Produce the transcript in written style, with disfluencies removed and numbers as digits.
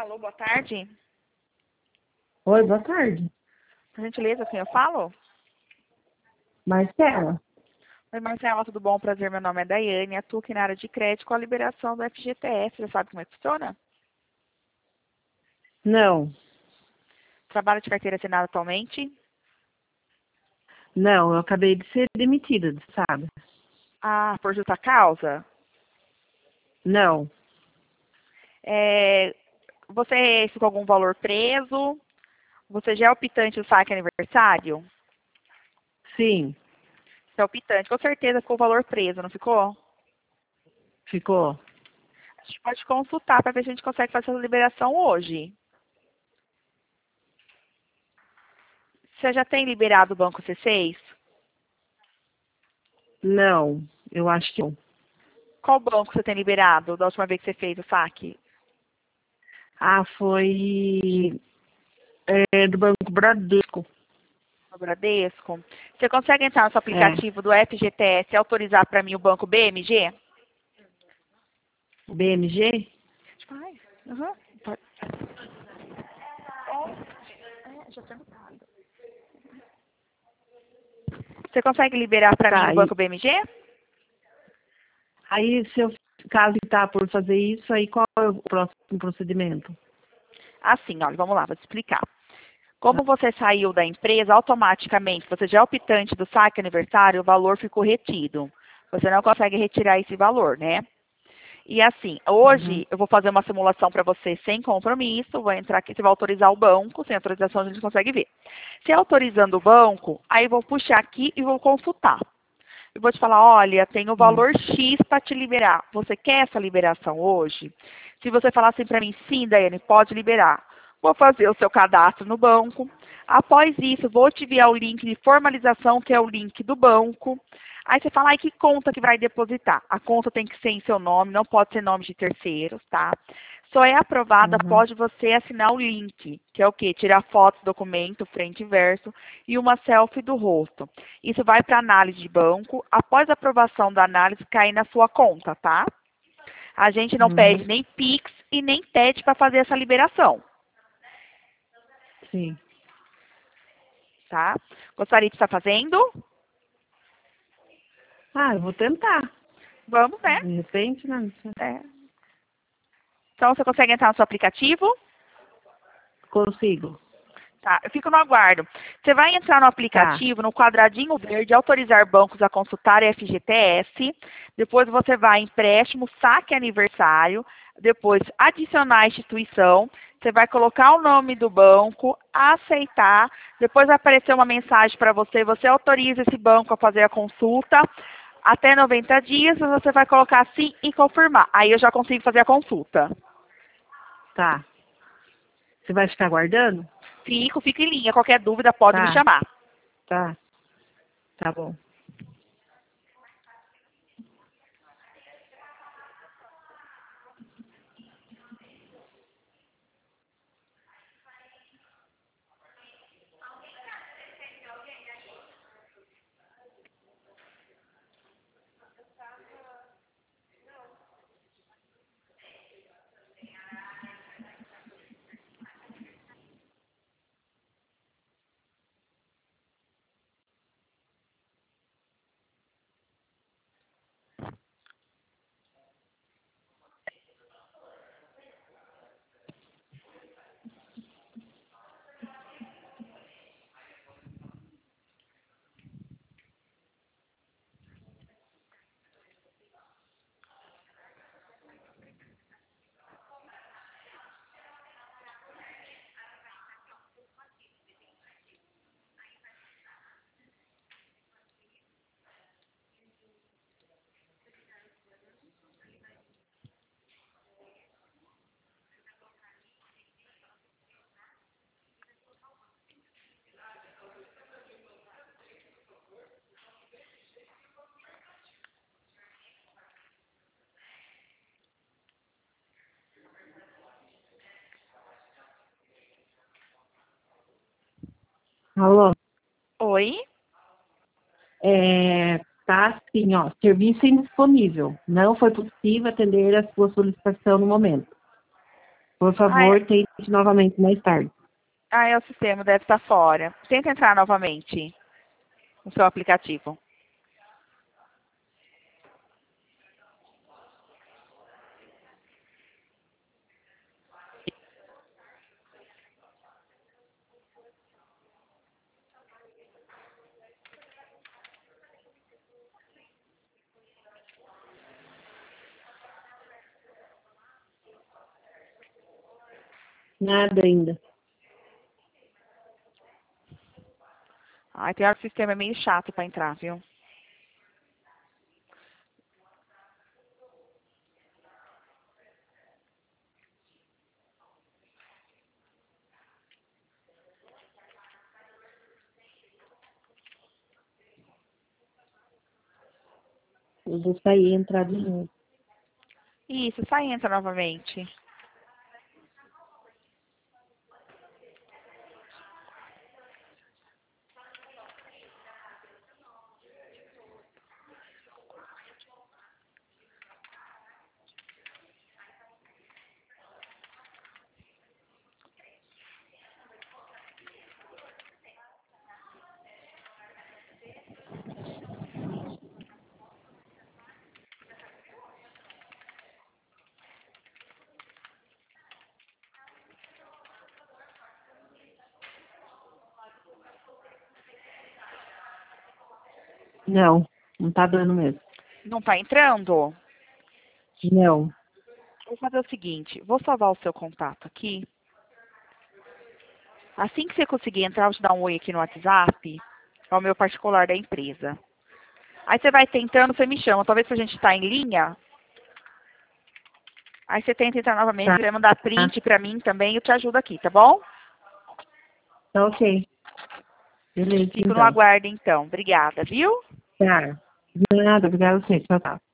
Alô, boa tarde. Oi, boa tarde. Por gentileza, quem eu falo? Marcela? Oi, Marcela, tudo bom? Prazer, meu nome é Daiane. Atuo aqui na área de crédito com a liberação do FGTS. Você sabe como é que funciona? Não, Trabalho de carteira assinada atualmente? não, eu acabei de ser demitida, sabe? Ah, por justa causa? Não, Você ficou com algum valor preso? Você já é optante do saque aniversário? sim, Você é optante, com certeza ficou o valor preso, não ficou? ficou. A gente pode consultar para ver se a gente consegue fazer essa liberação hoje. Você já tem liberado o Banco C6? Não, eu acho que não. Qual banco você tem liberado da última vez que você fez o saque? Ah, foi do Banco Bradesco. No Bradesco? Você consegue entrar no seu É, aplicativo do FGTS e autorizar para mim o banco BMG? BMG? Faz. Uhum. Pode. Já tinha anotado. Você consegue liberar para mim Tá, o banco BMG? aí se eu caso tá por fazer isso, aí qual é o próximo procedimento? Assim, olha, vamos lá, vou te explicar. Como você saiu da empresa, automaticamente, você já é optante do saque aniversário, o valor ficou retido. Você não consegue retirar esse valor, né? E assim, Uhum, hoje eu vou fazer uma simulação para você sem compromisso, vou entrar aqui, você vai autorizar o banco, sem autorização a gente consegue ver. Se autorizando o banco, aí eu vou puxar aqui e vou consultar. Eu vou te falar, olha, tem o uhum, valor X para te liberar. Você quer essa liberação hoje? Se você falar assim para mim, sim, Daiane, pode liberar. Vou fazer o seu cadastro no banco. Após isso, vou te enviar o link de formalização, que é o link do banco. Aí você fala, ai, que conta que vai depositar? A conta tem que ser em seu nome, não pode ser nome de terceiros, tá? Só é aprovada uhum, após você assinar o link, que é o quê? Tirar fotos do documento, frente e verso, e uma selfie do rosto. Isso vai para análise de banco. Após a aprovação da análise, cai na sua conta, tá? A gente não pede uhum, nem Pix e nem TED para fazer essa liberação, sim. tá? Gostaria de estar fazendo? Ah, eu vou tentar. Vamos, né? De repente, né? Não sei. É. Então, você consegue entrar no seu aplicativo? Consigo. Tá, eu fico no aguardo. Você vai entrar no Tá. aplicativo, no quadradinho verde, autorizar bancos a consultar FGTS. Depois você vai em empréstimo, saque aniversário. Depois adicionar a instituição. Você vai colocar o nome do banco, aceitar. Depois vai aparecer uma mensagem para você. Você autoriza esse banco a fazer a consulta. Até 90 dias, você vai colocar sim e confirmar. Aí eu já consigo fazer a consulta. Tá. Você vai ficar aguardando? Fico em linha. Qualquer dúvida pode me Tá, chamar. tá, tá bom. Alô? Oi? Tá assim, ó, serviço indisponível. Não foi possível atender a sua solicitação no momento. Por favor, tente novamente mais tarde. É o sistema, deve estar fora. Tenta entrar novamente no seu aplicativo. Nada ainda. Tem hora que o sistema é meio chato para entrar, viu? Eu vou sair e entrar de novo. Isso, sai e entra novamente. Não, não tá dando mesmo. Não está entrando? Não. Vou fazer o seguinte, vou salvar o seu contato aqui. Assim que você conseguir entrar, eu vou te dar um oi aqui no WhatsApp. É o meu particular da empresa. Aí você vai tentando, você me chama. Talvez se a gente está em linha, aí você tenta entrar novamente. Tá. Você vai mandar print para mim também, eu te ajudo aqui, tá bom? Tá ok. Beleza, Fico no então. aguardo então. Obrigada, viu? Tá. De nada, obrigada a você. Tchau, tchau.